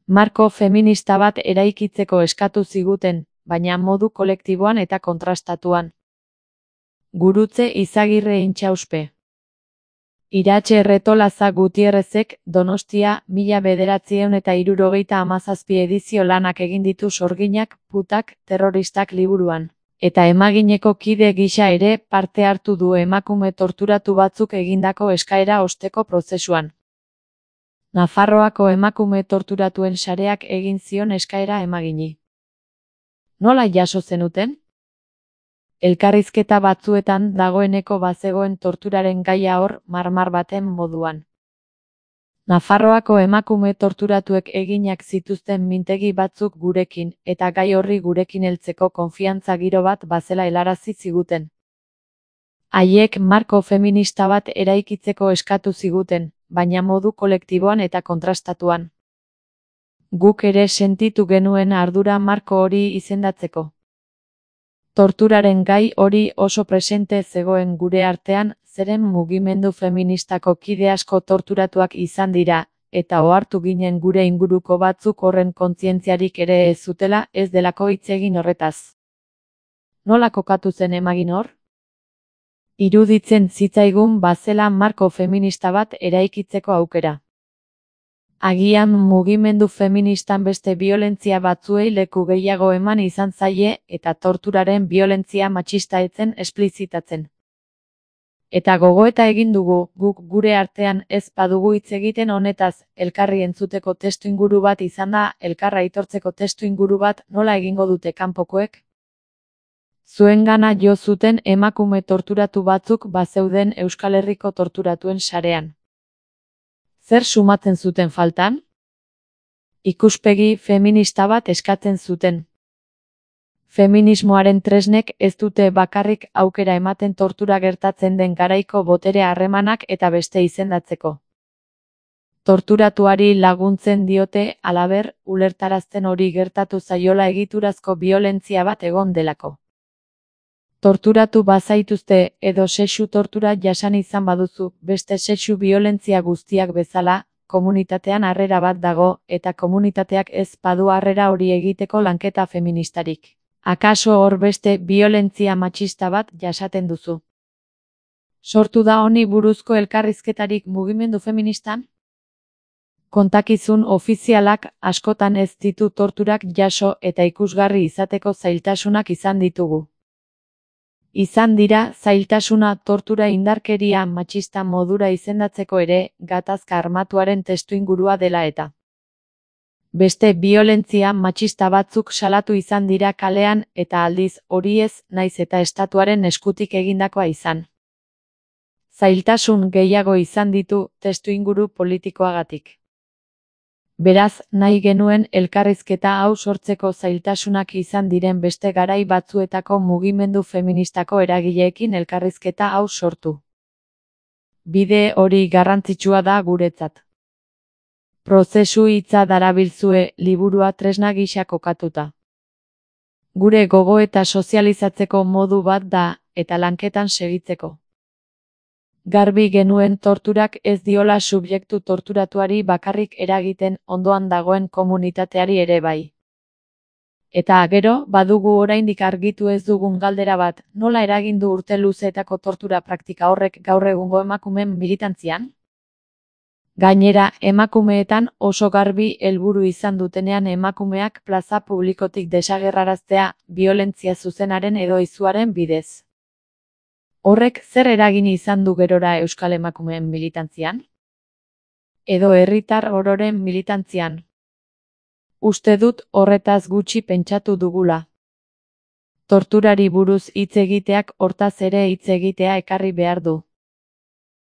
Marko feminista bat eraikitzeko eskatu ziguten, baina modu kolektiboan eta kontrastatuan. Gurutze Izagirre Intxauspe. Iratxe Erretolaza Gutierrezek Donostia 1977 edizio lanak egin ditu Sorginak, putak, terroristak liburuan. Eta emagineko kide gisa ere parte hartu du emakume torturatu batzuk egindako eskaera osteko prozesuan. Nafarroako emakume torturatuen sareak egin zion eskaera emagini. Nola jaso zenuten? Elkarrizketa batzuetan dagoeneko bazegoen torturaren gaia hor marmar baten moduan. Nafarroako emakume torturatuek eginak zituzten mintegi batzuk gurekin, eta gai horri gurekin heltzeko konfiantza giro bat bazela helarazi ziguten. Haiek marko feminista bat eraikitzeko eskatu ziguten, baina modu kolektiboan eta kontrastatuan. Guk ere sentitu genuen ardura marko hori izendatzeko. Torturaren gai hori oso presente zegoen gure artean, zeren mugimendu feministako kide asko torturatuak izan dira, eta ohartu ginen gure inguruko batzuk horren kontzientziarik ere ez zutela, ez delako hitz egin horretaz. Nola kokatu zen emagin hor? Iruditzen zitzaigun bazela marko feminista bat eraikitzeko aukera. Agian mugimendu feministan beste biolentzia batzuei leku gehiago eman izan zaie eta torturaren biolentzia matxista etzen esplizitatzen. Eta gogoeta egin dugu, guk gure artean ez badugu hitz egiten honetaz, elkarri entzuteko testuinguru bat izan da, elkarra aitortzeko testuinguru bat nola egingo dute kanpokoek? Zuengana jo zuten emakume torturatu batzuk bazeuden Euskal Herriko torturatuen sarean. Zer sumatzen zuten faltan? Ikuspegi feminista bat eskatzen zuten. Feminismoaren tresnek ez dute bakarrik aukera ematen tortura gertatzen den garaiko botere harremanak eta beste izendatzeko. Torturatuari laguntzen diote, halaber, ulertarazten hori gertatu zaiola egiturazko biolentzia bat egon delako. Torturatu bazaituzte edo sexu tortura jasan izan baduzu, beste sexu biolentzia guztiak bezala, komunitatean harrera bat dago, eta komunitateak ez badu harrera hori egiteko lanketa feministarik. Akaso hor beste biolentzia matxista bat jasaten duzu? Sortu da honi buruzko elkarrizketarik mugimendu feministan? Kontakizun ofizialak askotan ez ditu torturak jaso eta ikusgarri izateko zailtasunak izan ditugu. Izan dira zailtasuna tortura indarkeria matxista modura izendatzeko ere, gatazka armatuaren testuingurua dela eta. Beste biolentzia matxista batzuk salatu izan dira kalean eta aldiz hori ez naiz eta estatuaren eskutik egindakoa izan. Zailtasun gehiago izan ditu testuinguru politikoagatik. Beraz, nahi genuen elkarrizketa hau sortzeko zailtasunak izan diren beste garai batzuetako mugimendu feministako eragileekin elkarrizketa hau sortu. Bide hori garrantzitsua da guretzat. Prozesu hitza darabilzue liburua tresna gisa kokatuta. Gure gogoeta sozializatzeko modu bat da, eta lanketan segitzeko. Garbi genuen torturak ez diola subjektu torturatuari bakarrik eragiten ondoan dagoen komunitateari ere bai. Eta gero, badugu oraindik argitu ez dugun galdera bat, nola eragin du urte luzeetako tortura praktika horrek gaur egungo emakumeen militantzian? Gainera, emakumeetan oso garbi helburu izan dutenean emakumeak plaza publikotik desagerraraztea, biolentzia zuzenaren edo izuaren bidez. Horrek zer eragin izan du gerora euskal emakumeen militantzian? Edo herritar ororen militantzian? Uste dut horretaz gutxi pentsatu dugula. Torturari buruz hitz egiteak hortaz ere hitz egitea ekarri behar du.